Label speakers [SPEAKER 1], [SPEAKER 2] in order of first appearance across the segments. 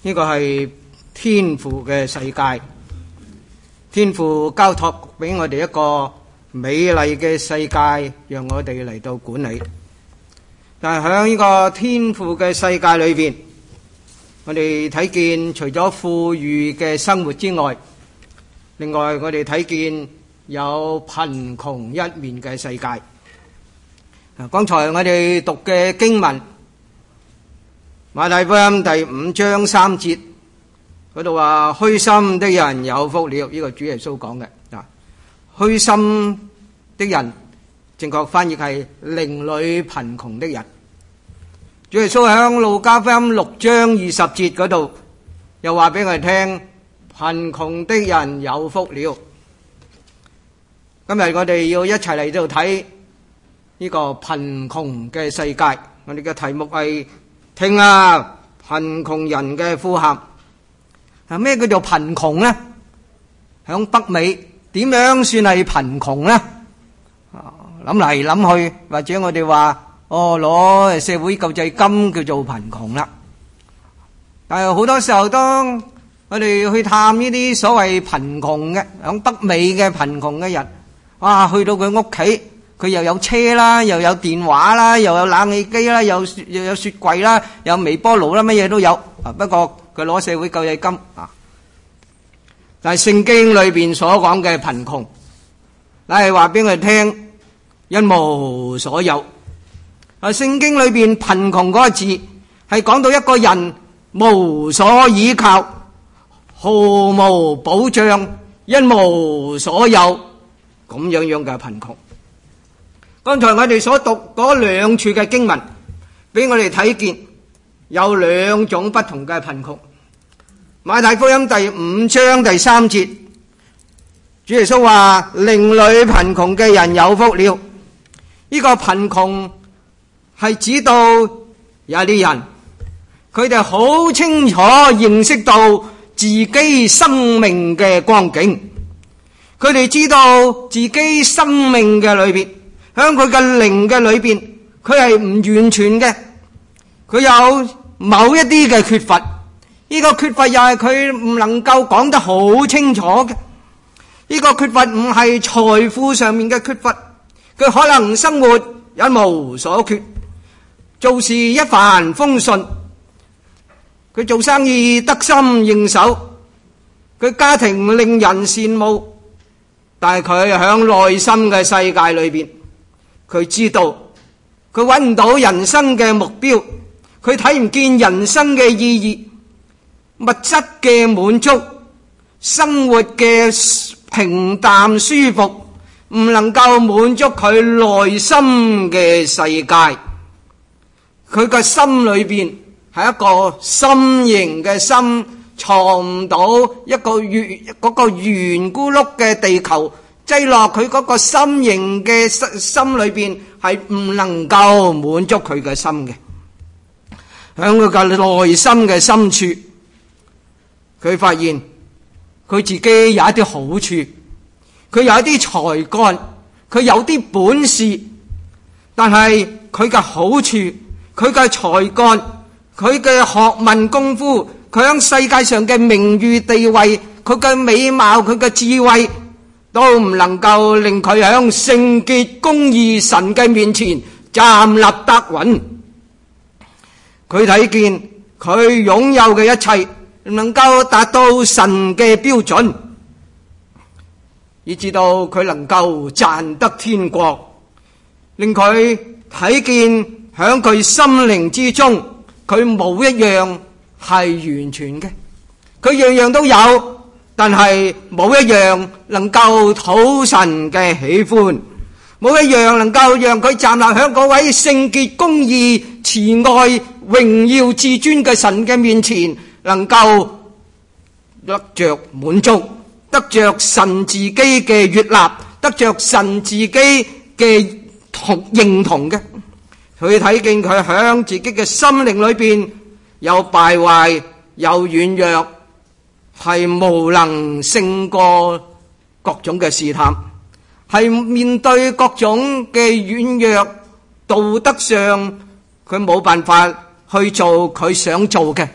[SPEAKER 1] 呢個係天父嘅世界，天父交託俾我哋一個美麗嘅世界，讓我哋嚟到管理。但係喺呢個天父嘅世界裏邊，我哋睇見除咗富裕嘅生活之外，另外我哋睇見有貧窮一面嘅世界。剛才我哋讀嘅經文，馬太福音第5章3節嗰度話，虛心的人有福了，呢個主耶穌講嘅。虛心的人正確翻譯係靈裏貧窮的人。主耶穌喺路加福音6章20節嗰度又話俾我哋聽，貧窮的人有福了。今日我哋要一齊嚟到睇呢個貧窮嘅世界。我哋嘅題目係聽啊，貧窮人嘅呼喊。咩叫做貧窮呢？響北美點樣算係貧窮呢？諗嚟諗去，或者我哋話攞社會救濟金叫做貧窮啦。但係好多時候，當我哋去探呢啲所謂貧窮嘅響北美嘅貧窮嘅人，去到佢屋企，佢又有車啦，又有電話啦，又有冷氣機啦，又有雪櫃啦，有微波爐啦，乜嘢都有。不過佢攞社會救濟金。但係聖經裏邊所講嘅貧窮，係話俾我哋聽，一無所有。聖經裏邊貧窮嗰個字係講到一個人無所依靠，毫無保障，一無所有咁樣嘅貧窮。剛才我哋所讀嗰兩處嘅經文，俾我哋睇見有兩種不同嘅貧窮。馬太福音第5章第3節，主耶穌話：靈裏貧窮嘅人有福了。呢個貧窮係指到有啲人，佢哋好清楚認識到自己生命嘅光景，佢哋知道自己生命嘅裏邊，喺佢嘅靈嘅裏邊，佢係唔完全嘅，佢有某一啲嘅缺乏。呢個缺乏又係佢唔能夠講得好清楚嘅。呢個缺乏唔係財富上面嘅缺乏，佢可能生活一無所缺，做事一帆風順，佢做生意得心應手，佢家庭令人羨慕。但係佢喺內心嘅世界裏邊，佢知道佢揾唔到人生嘅目標，佢睇唔見人生嘅意義。物質嘅滿足，生活嘅平淡舒服，唔能夠滿足佢內心嘅世界。佢個心裏邊係一個心形嘅心，藏唔到一個嗰個圓咕碌嘅地球，擠落佢嗰個心形嘅心裏邊，係唔能夠滿足佢嘅心嘅。喺佢嘅內心嘅深處，佢發現佢自己有一啲好處，佢有一啲才幹，佢有啲本事，但係佢嘅好處，佢嘅才幹，佢嘅學問功夫，佢喺世界上嘅名譽地位，佢嘅美貌，佢嘅智慧，都唔能夠令佢喺聖潔公義神嘅面前站立得穩。佢睇見佢擁有嘅一切唔能夠達到神嘅標準，以至到佢能夠賺得天國，令佢睇見響佢心靈之中，佢冇一樣係完全嘅，佢樣樣都有，但係冇一樣能夠討神嘅喜歡，冇一樣能夠讓佢站立響嗰位聖潔公義慈愛榮耀至尊嘅神嘅面前，能夠得着滿足，得着神自己嘅悅納，得着神自己嘅認同嘅。佢睇見佢響自己嘅心靈裏邊有敗壞，有軟弱，係無能勝過各種嘅試探，係面對各種嘅軟弱，道德上佢冇辦法去做佢想做嘅，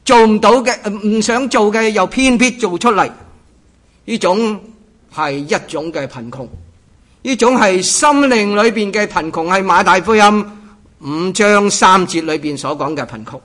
[SPEAKER 1] 做唔到嘅，唔想做嘅又偏偏做出嚟，呢種係一種嘅貧窮，呢種係心靈裏邊嘅貧窮，係馬太福音5章3節裏邊所講嘅貧窮。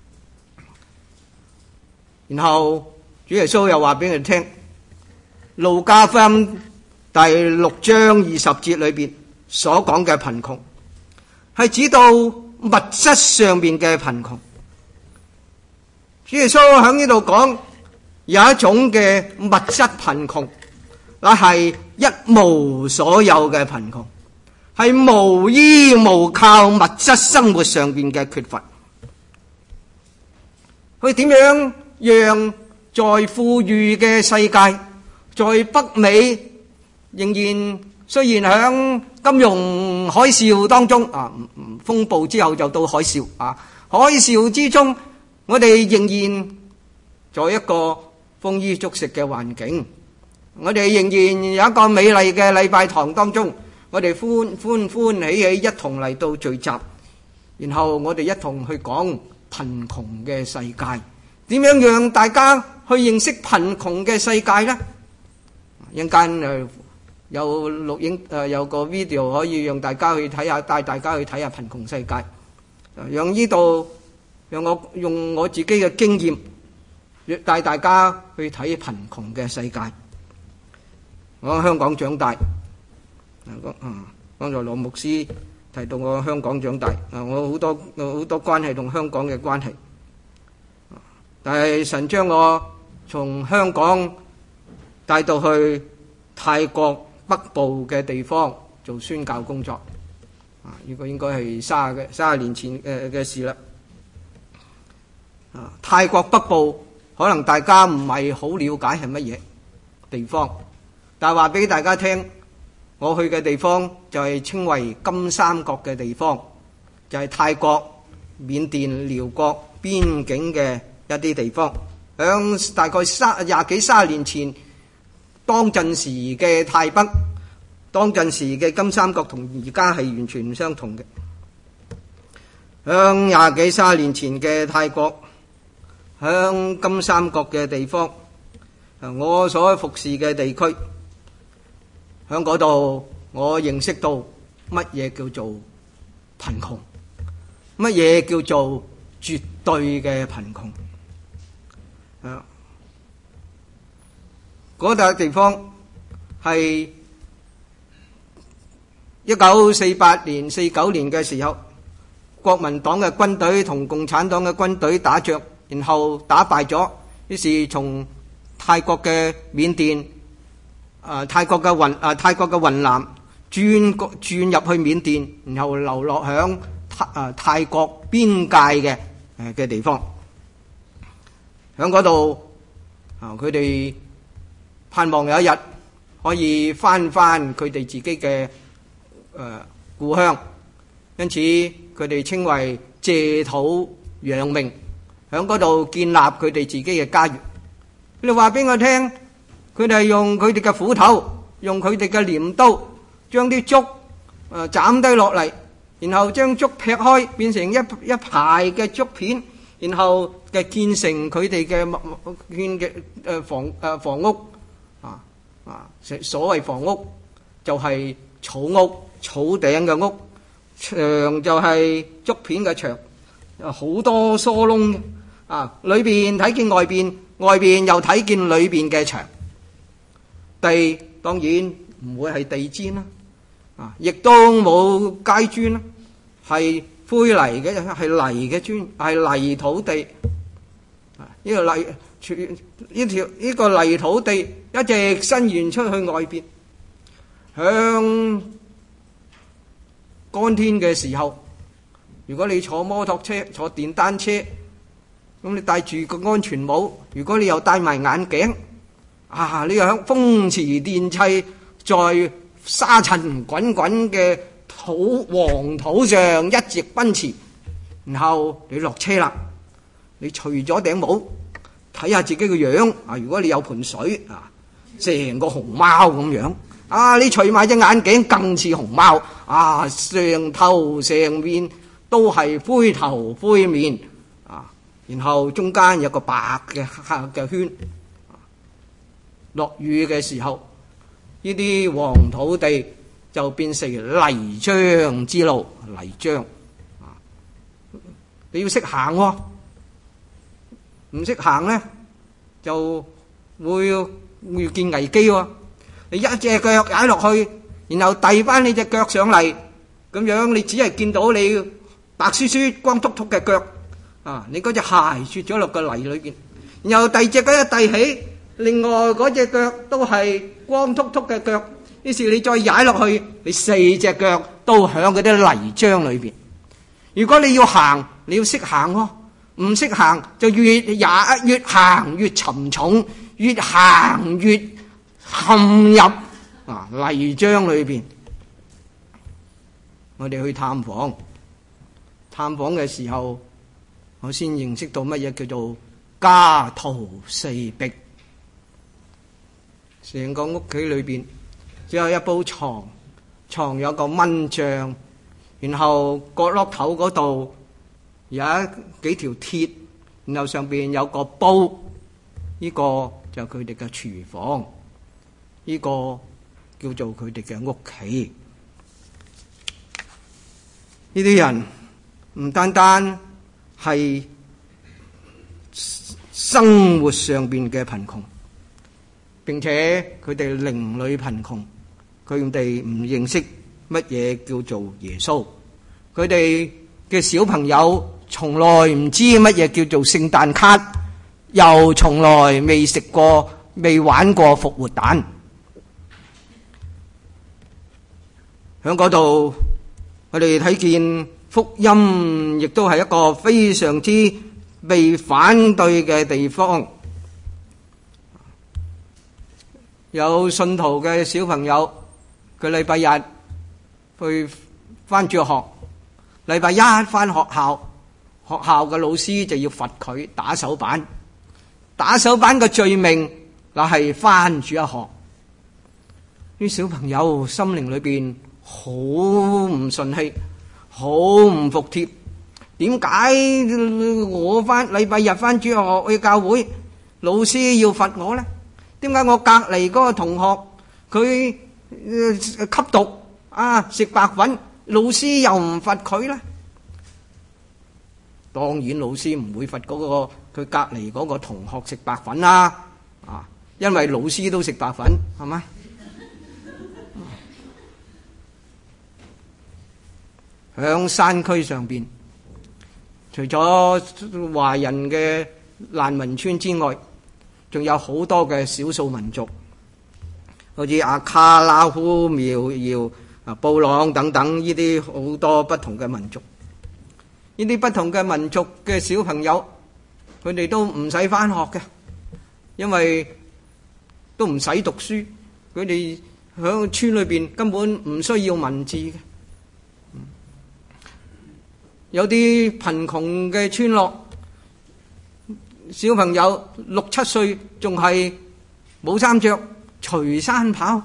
[SPEAKER 1] 然後主耶穌又話俾佢聽，路加福音第6章20節裏邊所講嘅貧窮，係指到物質上面嘅貧窮。主耶穌喺呢度講有一種嘅物質貧窮，那係一無所有嘅貧窮，係無依無靠物質生活上面嘅缺乏。佢點樣讓在富裕嘅世界，在北美仍然雖然喺金融海嘯當中風暴之後就到海嘯海嘯之中，我哋仍然在一個豐衣足食嘅環境，我哋仍然有一個美麗嘅禮拜堂當中，我哋歡喜喜一同嚟到聚集，然後我哋一同去講貧窮嘅世界，點樣讓大家去認識貧窮嘅世界呢？一陣間有錄影有個 video 可以讓大家去睇下，帶大家去睇下貧窮世界，讓我用我自己嘅經驗帶大家去睇貧窮嘅世界。我喺香港長大，剛才羅牧師提到我喺香港長大，我好多關係同香港嘅關係，但係神將我從香港帶到去泰國北部嘅地方做宣教工作，呢個應該係30年前嘅事啦。泰國北部可能大家唔係好了解係乜嘢地方，但係話俾大家聽，我去嘅地方就係稱為金三角嘅地方，就係泰國、緬甸、寮國邊境嘅一啲地方。響大概20幾30年前，當陣時嘅泰北，當陣時嘅金三角同而家係完全唔相同嘅。響20幾30年前嘅泰國，響金三角嘅地方，我所服侍嘅地區，響嗰度我認識到乜嘢叫做貧窮，乜嘢叫做絕對嘅貧窮。嗰笪地方係1948年、49年嘅時候，國民黨嘅軍隊同共產黨嘅軍隊打仗，然後打敗咗，於是從泰國嘅緬甸、泰國嘅雲南轉入去緬甸，然後流落響泰國邊界嘅地方。響嗰度，佢哋盼望有一日可以翻佢哋自己嘅故鄉，因此佢哋稱為借土養命，響嗰度建立佢哋自己嘅家園。佢哋話俾我聽，佢哋係用佢哋嘅斧頭，用佢哋嘅鐮刀，將啲竹斬低落嚟，然後將竹劈開，變成一排嘅竹片，然後嘅建成佢哋嘅房屋。所謂房屋就係草屋，草頂嘅屋，牆就係竹片嘅牆，好多疏窿，裏邊睇見外邊，外邊又睇見裏邊嘅牆。地當然唔會係地磚啦，亦都冇階磚啦，係灰泥嘅，係泥嘅磚，係泥土地。呢個泥土地一直伸延出去外邊，響乾天嘅時候，如果你坐摩托車、坐電單車，咁你戴住個安全帽，如果你又戴埋眼鏡，你又響風馳電掣，在沙塵滾滾嘅黃土上一直奔馳，然後你落車啦，你除咗頂帽，睇下自己個樣，如果你有盆水，成個熊貓咁樣，你除埋隻眼鏡更似熊貓，成頭成面都係灰頭灰面， 然後中間有個白嘅圈。落雨嘅時候，呢啲黃土地就變成泥漿之路，泥漿。你要識行喎，唔識行咧就會見危機喎。你一隻腳踩落去，然後遞翻你隻腳上嚟，咁樣你只係見到你白雪雪光禿禿嘅腳，你嗰隻鞋雪咗落個泥裏邊，然後第二隻腳一遞起，另外嗰隻腳都係光禿禿嘅腳，於是你再踩落去，你四隻腳都響嗰啲泥漿裏邊。如果你要行，你要識行喎，唔識行就越行越沉重，越行越陷入泥漿裏邊。我哋去探訪嘅時候，我先認識到乜嘢叫做家徒四壁。成個屋企裏邊只有一鋪床有個蚊帳，然後角落頭嗰度有幾條鐵，然後上邊有個煲，呢個就係佢哋嘅廚房，呢個叫做佢哋嘅屋企。呢啲人唔單單係生活上邊嘅貧窮，並且佢哋靈裏貧窮，佢哋唔認識乜嘢叫做耶穌，佢哋嘅小朋友從來唔知乜嘢叫做聖誕卡，又從來未食過、未玩過復活蛋。喺嗰度，我哋睇見福音亦都係一個非常之被反對嘅地方。有信徒嘅小朋友，佢禮拜日去返住學，禮拜一返學校，學校嘅老師就要罰佢打手板。打手板嘅罪名那係返住一學。啲小朋友心靈裏邊好唔順氣，好唔服帖。點解我禮拜日返主學去教會，老師要罰我呢？點解我隔離嗰個同學佢吸毒食白粉，老師又唔罰佢呢？當然老師唔會罰嗰個佢隔離嗰個同學食白粉啦，因為老師都食白粉，係嘛？響山區上邊，除咗華人嘅難民村之外，仲有好多嘅少數民族，好似阿卡拉夫、苗瑤、布朗等等呢啲好多不同嘅民族。呢啲不同嘅民族嘅小朋友，佢哋都唔使返學嘅，因為都唔使讀書，佢哋響村裏邊根本唔需要文字嘅。有啲貧窮嘅村落，小朋友6、7歲仲係冇衫着，隨山跑，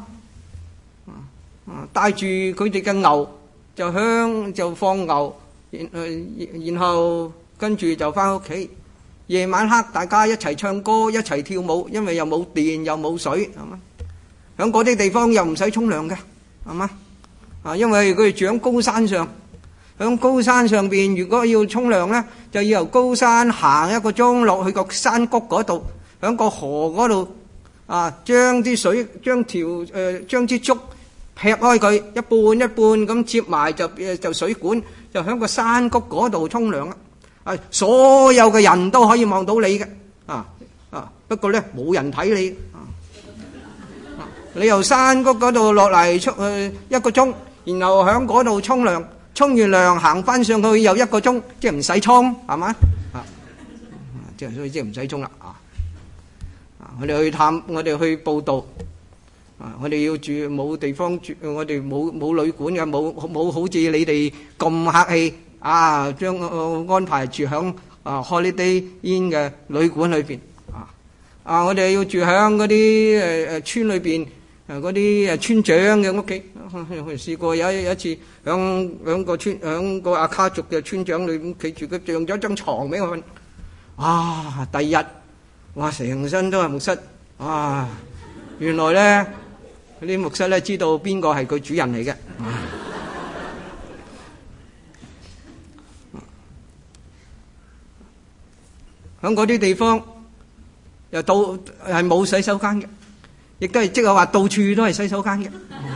[SPEAKER 1] 帶住佢哋嘅牛就放牛，然後跟住就返屋企。夜晚黑大家一齊唱歌，一齊跳舞，因為又冇電又冇水，係嘛？響嗰啲地方又唔使沖涼嘅，係嘛？因為佢哋住喺高山上。響高山上邊，如果要沖涼咧，就要由高山行1個鐘落去個山谷嗰度，響個河嗰度將啲水將支竹劈開佢，一半一半咁接埋就水管，就響個山谷嗰度沖涼啦。所有嘅人都可以望到你嘅，不過咧冇人睇你。你由山谷嗰度落嚟出去1個鐘，然後響嗰度沖涼。沖完涼行翻上去又1個鐘，即係唔使沖，係嘛？所以即係唔使沖啦。我哋去探，我哋去報道。我哋要住冇地方住，我哋冇旅館嘅，冇好似你哋咁客氣將安排住響Holiday Inn 嘅旅館裏邊。我哋要住響嗰啲村裏邊。嗰啲村長嘅屋企，我試過有一次響個阿卡族嘅村長裏屋企住，佢讓咗張床俾我瞓。 第二日，哇，成身都係木虱，原來咧啲木虱咧知道邊個係佢主人嚟嘅。喺嗰啲地方又係冇洗手間嘅，亦都係即係話到處都係洗手間嘅。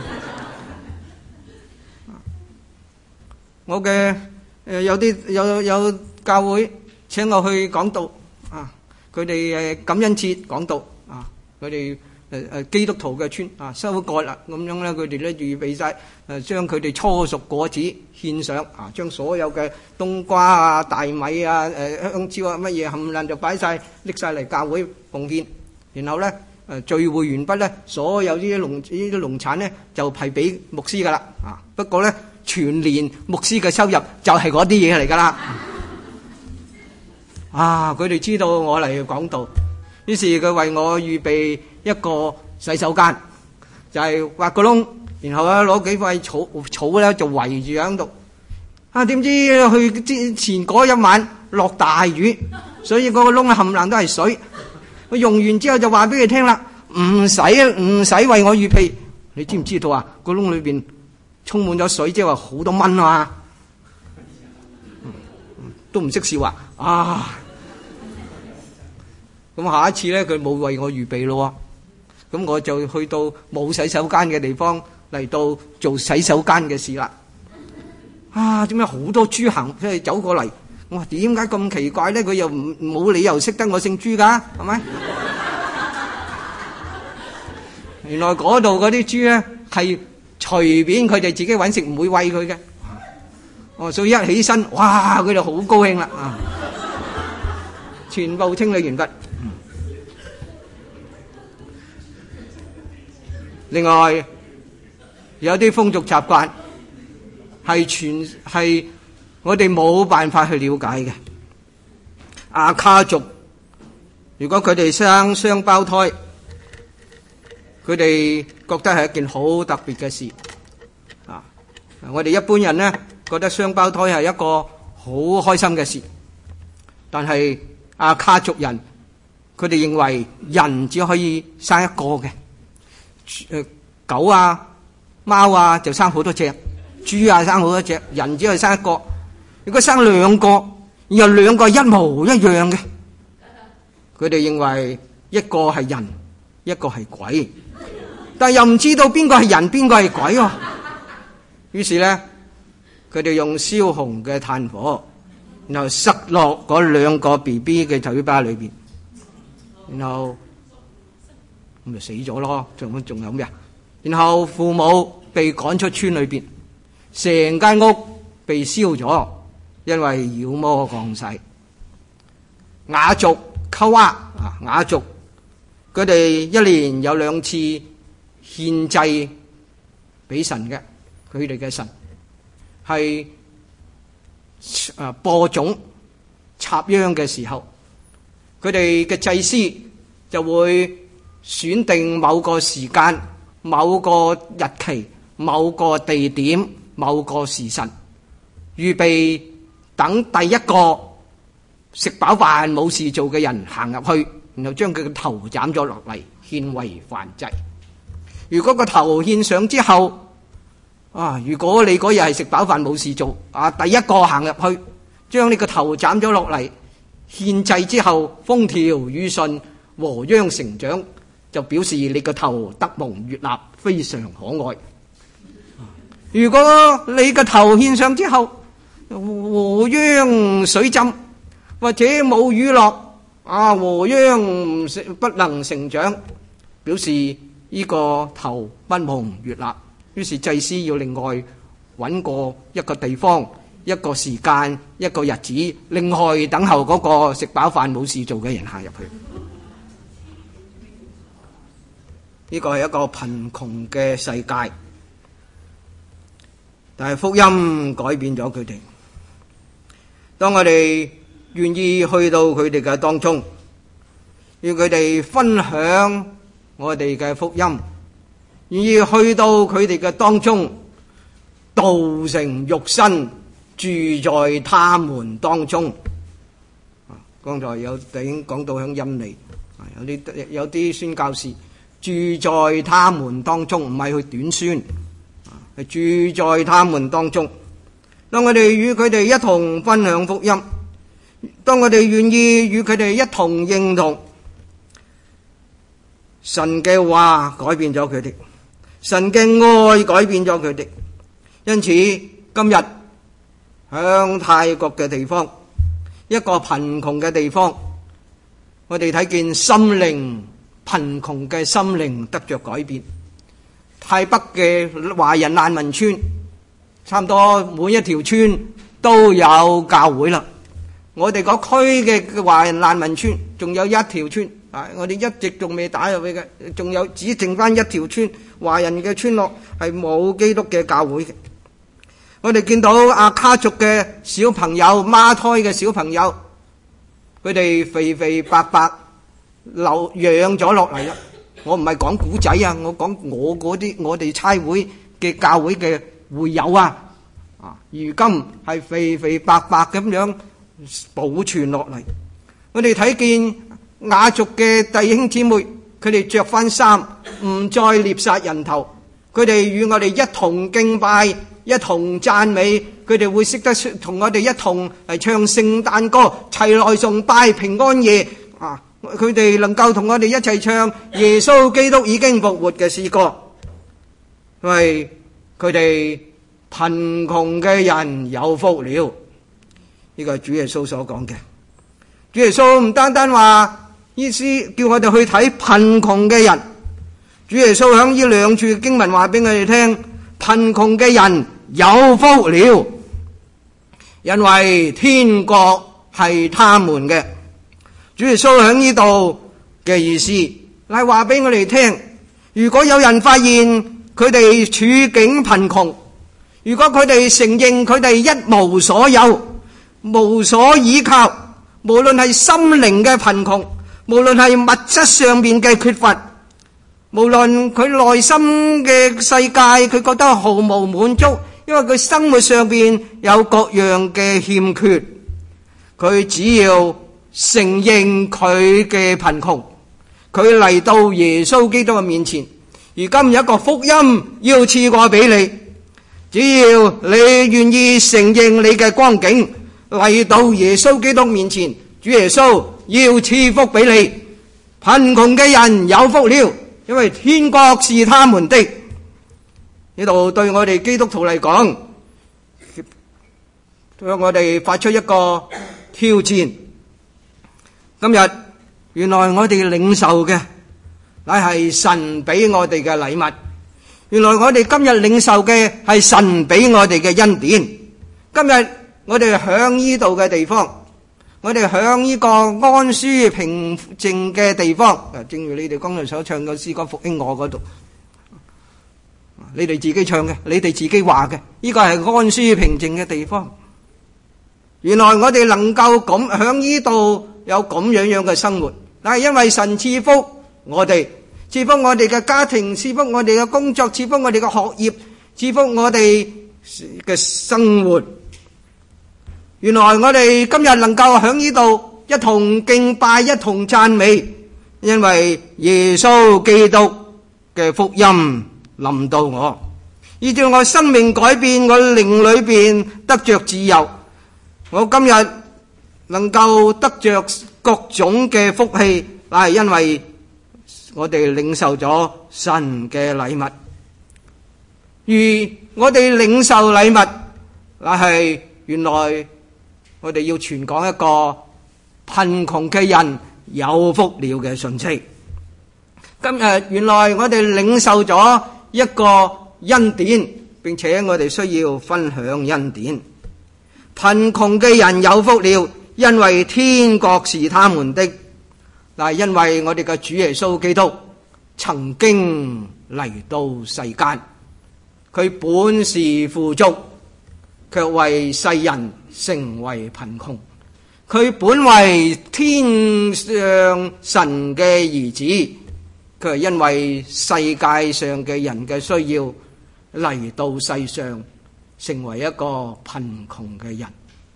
[SPEAKER 1] 我嘅有教會請我去講道佢哋感恩節講道佢哋基督徒嘅村收割啦，咁樣咧佢哋咧預備晒將佢哋初熟果子獻上將所有嘅冬瓜大米香蕉乜嘢冚唪唥就擺晒拎晒嚟教會奉獻，然後咧聚會完畢咧，所有呢啲農產咧就係俾牧師噶啦不過咧全年牧師嘅收入就係嗰啲嘢嚟噶啦佢哋知道我嚟講道，於是佢為我預備一個洗手間，就係挖個窿，然後攞幾塊草咧就圍住喺度。點知去之前嗰一晚落大雨，所以嗰個窿冚唪唥都係水。我用完之後就話俾佢聽啦，唔使為我預備。你知唔知道個窿裏邊充滿咗水，即係話好多蚊都唔識笑咁下一次咧，佢冇為我預備咯，咁我就去到冇洗手間嘅地方嚟到做洗手間嘅事啦。點解好多豬行即係走過嚟？我話點解咁奇怪咧？佢又冇理由識得我姓朱噶，係咪？原來嗰度嗰啲豬咧係隨便佢哋自己搵食，唔會餵佢嘅。所以一起身，哇！佢就好高興啦全部清理完畢。另外有啲風俗習慣係我哋冇辦法去了解嘅。阿卡族如果佢哋生雙胞胎，佢哋覺得係一件好特別嘅事我哋一般人呢覺得雙胞胎係一個好開心嘅事，但係阿卡族人佢哋認為人只可以生一個嘅。狗貓就生好多隻，豬生好多隻，人只可以生一個。如果生兩個，然後兩個一模一樣嘅，佢哋認為一個係人，一個係鬼，但係又唔知道邊個係人，邊個係鬼於是咧，佢哋用燒紅嘅炭火，然後塞落嗰兩個 BB 嘅嘴巴裏邊，然後咁就死咗咯。仲有咩？然後父母被趕出村裏邊，成間屋被燒咗，因為妖魔降世。雅族溝雅族，佢哋一年有2次獻祭俾神嘅，佢哋嘅神係播種插秧嘅時候，佢哋嘅祭司就會選定某個時間、某個日期、某個地點、某個時辰，預備等第一個食飽飯冇事做嘅人行入去，然後將佢嘅頭斬咗落嚟獻為燔祭。如果個頭獻上之後如果你嗰日係食飽飯冇事做第一個行入去將呢個頭斬咗落嚟獻祭之後，風調雨順，和秧成長，就表示你個頭得蒙悅納，非常可愛。如果你個頭獻上之後和秧水浸，或者冇雨落和秧不能成長，表示呢個頭不蒙悅納。於是祭司要另外揾個一個地方、一個時間、一個日子，另外等候嗰個食飽飯冇事做嘅人行入去。呢個係一個貧窮嘅世界，但係福音改變咗佢哋。當我哋願意去到佢哋嘅當中，與佢哋分享我哋嘅福音，願意去到佢哋嘅當中，道成肉身住在他們當中， 剛才有弟兄講到響印尼，有啲宣教士住在他們當中，唔係去短宣，係住在他們當中。當我哋與佢哋一同分享福音，當我哋願意與佢哋一同認同，神嘅話改變咗佢哋，神嘅愛改變咗佢哋。因此今日響泰國嘅地方，一個貧窮嘅地方，我哋睇見心靈貧窮嘅心靈得着改變。泰北嘅華人難民村，差唔多每一條村都有教會啦。我哋個區嘅華人難民村仲有一條村，我哋一直仲未打入去嘅，仲有只剩翻一條村華人嘅村落係冇基督嘅教會嘅。我哋見到阿卡族嘅小朋友，孖胎嘅小朋友，佢哋肥肥白白養咗落嚟啦。我唔係講古仔啊，我講我嗰啲我哋差會嘅教會嘅會友啊，如今係肥肥白白咁樣保存落嚟。我哋睇見雅族嘅弟兄姊妹，佢哋着翻衫，唔再獵殺人頭，佢哋與我哋一同敬拜，一同讚美，佢哋會識得同我哋一同嚟唱聖誕歌，齊來崇拜平安夜啊！佢哋能夠同我哋一齊唱耶穌基督已經復活嘅詩歌，因為佢哋貧窮嘅人有福了。呢個係主耶穌所講嘅。主耶穌唔單單話意思叫我哋去睇貧窮嘅人，主耶穌響呢兩處經文話俾我哋聽，貧窮嘅人有福了，因為天國係他們嘅。主耶穌響呢度嘅意思係話俾我哋聽，如果有人發現佢哋處境貧窮，如果佢哋承認佢哋一無所有，無所依靠，無論係心靈嘅貧窮，無論係物質上面嘅缺乏，無論佢內心嘅世界佢覺得毫無滿足，因為佢生活上面有各樣嘅欠缺，佢只要承認佢嘅貧窮，佢嚟到耶穌基督嘅面前，而今有一個福音要賜過俾你，只要你願意承認你嘅光景，嚟到耶穌基督面前，主耶穌要賜福俾你。貧窮嘅人有福了，因為天國是他們的。呢度對我哋基督徒嚟講，向我哋發出一個挑戰。今日原來我哋領受嘅乃係神俾我哋嘅禮物，原來我哋今日領受嘅係神俾我哋嘅恩典。今日我哋響呢度嘅地方，我哋響呢個安舒平靜嘅地方，正如你哋剛才所唱嘅詩歌復興我嗰度，你哋自己唱嘅，你哋自己話嘅，呢個係安舒平靜嘅地方。原來我哋能夠咁響呢度有咁樣嘅生活，但係因為神賜福我哋，賜福我哋嘅家庭，賜福我哋嘅工作，賜福我哋嘅學業，賜福我哋嘅生活。原來我哋今日能夠響呢度一同敬拜，一同讚美，因為耶穌基督嘅福音臨到我，以致我生命改變，我靈裏邊得着自由。我今日能夠得着各種嘅福氣，係因為我哋領受咗神嘅禮物。而我哋領受禮物，係原來我哋要傳講一個貧窮嘅人有福了嘅信息。今日原來我哋領受咗一個恩典，並且我哋需要分享恩典。貧窮嘅人有福了，因為天國是他們的。嗱，因為我哋嘅主耶穌基督曾經嚟到世間，佢本是富足，卻為世人成為貧窮。佢本為天上神嘅兒子，佢係因為世界上嘅人嘅需要嚟到世上，成為一個貧窮嘅人。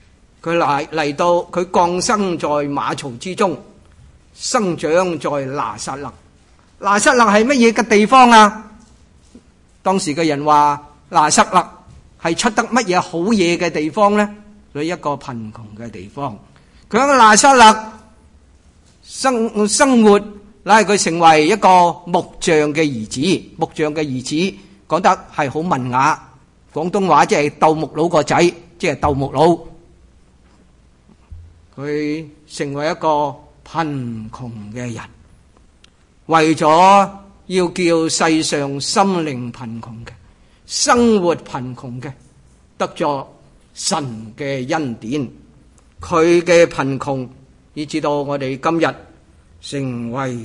[SPEAKER 1] 佢嚟到，佢降生在馬槽之中，生長在拿撒勒。拿撒勒係乜嘢嘅地方啊？當時嘅人話拿撒勒係出得乜嘢好嘢嘅地方呢？佢一個貧窮嘅地方。佢喺拿撒勒生活，乃係佢成為一個木匠嘅兒子。木匠嘅兒子講得係好文雅，廣東話即係鬥木佬個仔，即係鬥木佬。佢成為一個貧窮嘅人，為咗要叫世上心靈貧窮嘅、生活貧窮嘅得咗神嘅恩典。佢嘅貧窮以至到我哋今日成為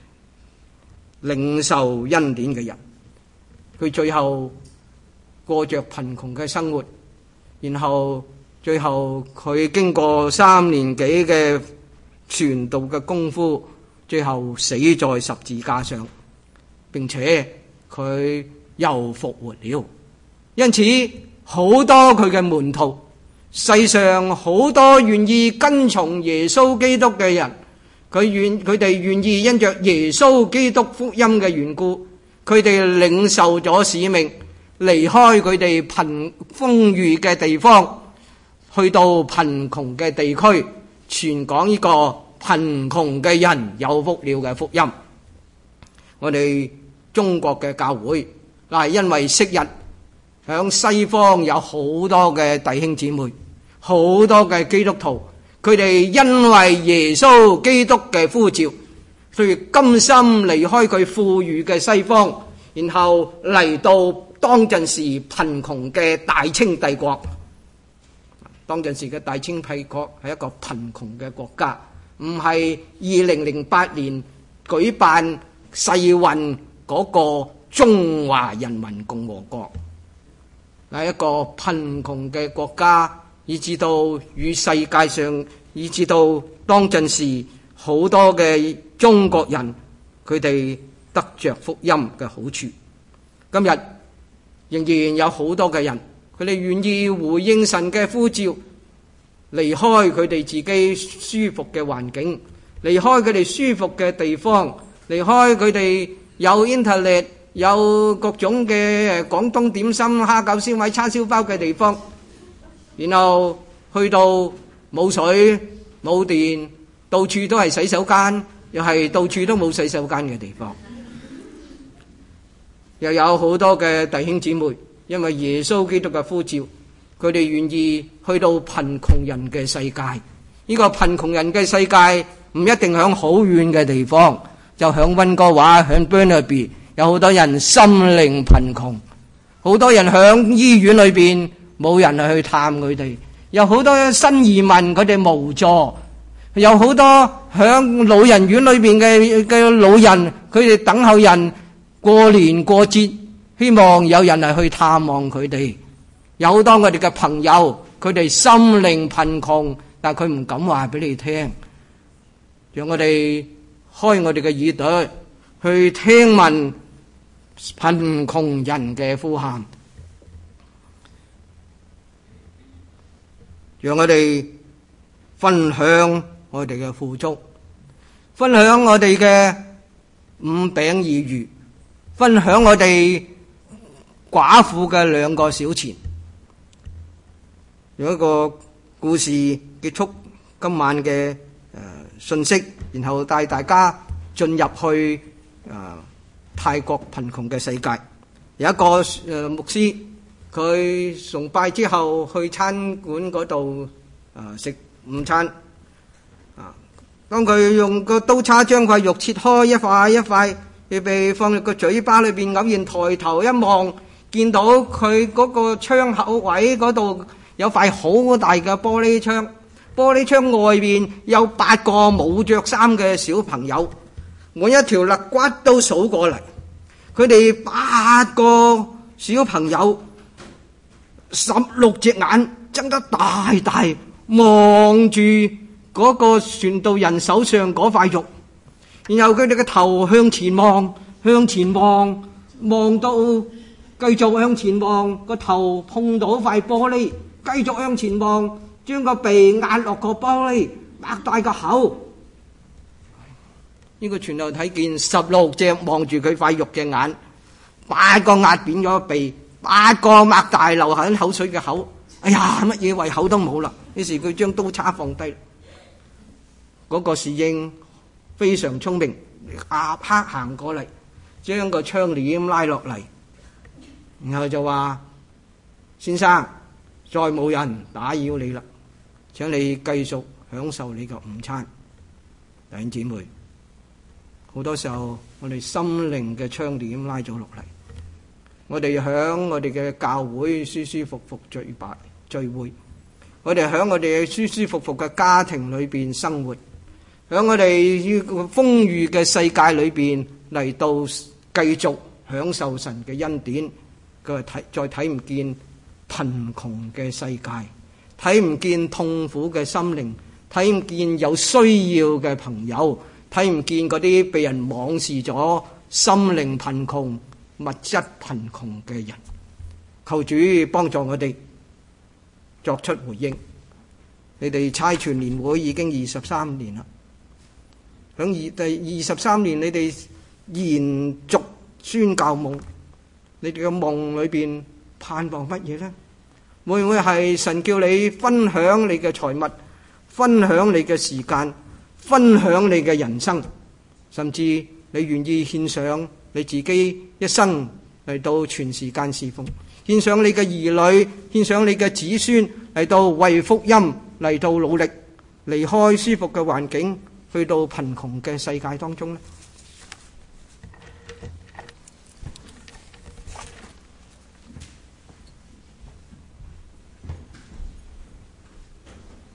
[SPEAKER 1] 領受恩典嘅人。佢最後過着貧窮嘅生活，然後最後佢經過3年幾嘅傳道嘅功夫，最後死在十字架上，並且佢又復活了。因此好多佢嘅門徒，世上好多願意跟從耶穌基督嘅人，佢哋願意因着耶穌基督福音嘅緣故，佢哋領受咗使命，離開佢哋豐裕嘅地方，去到貧窮嘅地區，傳講呢個貧窮嘅人有福了嘅福音。我哋中國嘅教會嗱，因為昔日響西方有好多嘅弟兄姊妹，好多嘅基督徒，佢哋因為耶穌基督嘅呼召，所以甘心離開佢富裕嘅西方，然後嚟到當陣時貧窮嘅大清帝國。當陣時嘅大清帝國係一個貧窮嘅國家，唔係2008年舉辦世運嗰個中華人民共和國，係一個貧窮嘅國家，以至到與世界上，以至到當陣時好多嘅中國人，佢哋得着福音嘅好處。今日仍然有好多嘅人，佢哋願意回應神嘅呼召，離開佢哋自己舒服嘅環境，離開佢哋舒服嘅地方，離開佢哋有 internet 有各種嘅廣東點心、蝦餃、燒賣、叉燒包嘅地方，然後去到冇水冇電，到處都係洗手間，又係到處都冇洗手間嘅地方。又有好多嘅弟兄姊妹，因為耶穌基督嘅呼召，佢哋願意去到貧窮人嘅世界。呢個貧窮人嘅世界唔一定響好遠嘅地方，就響溫哥華、響 Burnaby， 有好多人心靈貧窮，好多人響醫院裏邊冇人去探佢哋，有好多新移民佢哋無助，有好多響老人院裏邊嘅老人，佢哋等候人過年過節，希望有人係去探望佢哋。有好多我哋嘅朋友，佢哋心靈貧窮，但佢唔敢話俾你聽。讓我哋開我哋嘅耳朵去聽聞貧窮人嘅呼喊，讓我哋分享我哋嘅富足，分享我哋嘅5餅2魚，分享我哋寡婦嘅2個小錢。用一個故事結束今晚嘅信息，然後帶大家進入去泰國貧窮嘅世界。有一個牧師，佢崇拜之後去餐館嗰度食午餐。當佢用個刀叉將塊肉切開一塊一塊，預備放入個嘴巴裏邊，偶然抬頭一望，見到佢嗰個窗口位嗰度有塊好大嘅玻璃窗，玻璃窗外邊有8個冇着衫嘅小朋友，每一條肋骨都數過嚟。佢哋8個小朋友16隻眼睜得大大，望住嗰個傳道人手上嗰塊肉，然後佢哋嘅頭向前望，向前望，望到繼續向前望，個頭碰到塊玻璃，繼續向前望， 將個鼻壓落個玻璃，擘大個口。呢個傳道睇見16隻望住佢塊肉嘅眼，8個壓扁咗個鼻，8個擘大流緊口水嘅口。哎呀，乜嘢胃口都冇啦。於是佢將刀叉放低。嗰個侍應非常聰明，立刻行過嚟，將個窗簾拉落嚟，然後就話：先生，再冇人打擾你啦，請你繼續享受你嘅午餐。弟兄姊妹，好多時候我哋心靈嘅窗簾拉咗落嚟，我哋響我哋嘅教會舒舒服服聚會，我哋響我哋舒舒服服嘅家庭裏邊生活，響我哋豐裕嘅世界裏邊嚟到繼續享受神嘅恩典。佢再睇唔見貧窮嘅世界，睇唔見痛苦嘅心靈，睇唔見有需要嘅朋友，睇唔見嗰啲被人妄視咗心靈貧窮、物質貧窮嘅人。求主幫助我哋作出回應。你哋差傳年會已經23年啦，響第23年你哋延續宣教夢，你哋嘅夢裏邊盼望乜嘢呢？會唔會係神叫你分享你嘅財物，分享你嘅時間，分享你嘅人生，甚至你願意獻上你自己一生嚟到全時間侍奉，獻上你嘅兒女，獻上你嘅子孫嚟到為福音嚟到努力，離開舒服嘅環境，去到貧窮嘅世界當中呢？